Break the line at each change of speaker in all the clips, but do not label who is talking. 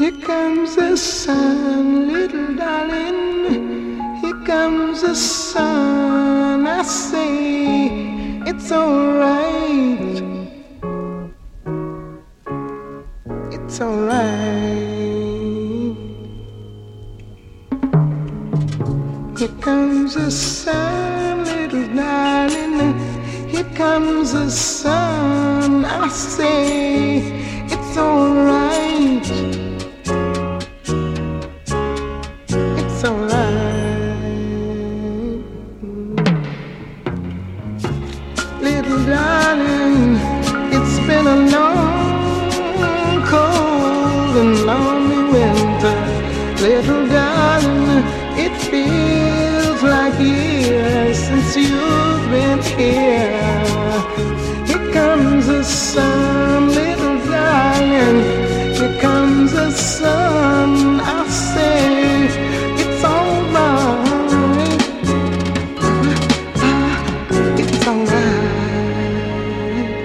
Here comes the sun, little darling. Here comes the sun. I say it's alright. It's alright. Here comes the sun, little darling. Here comes the sun. I say it's alright. It's alright. Little darling, it's been a long, cold and lonely winter. Little darling, it feels like years since you've been here. Here comes the sun, little darling. Here comes the sun. I say it's alright. It's alright.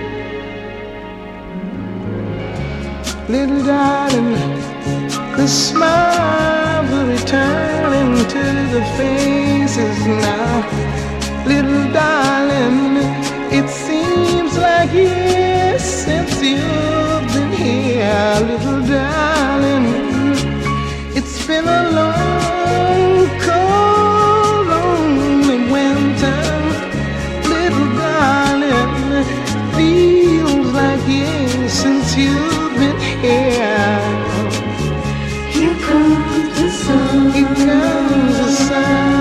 Little darling, the smiles are returning to the faces now. Little darling, it seems like years since you've been here. Little darling, it's been a long, cold, lonely winter. Little darling, feels like years since you've been here.
Here comes the sun.
Here comes the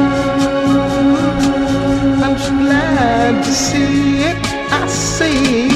sun. I'm so glad to see it. I see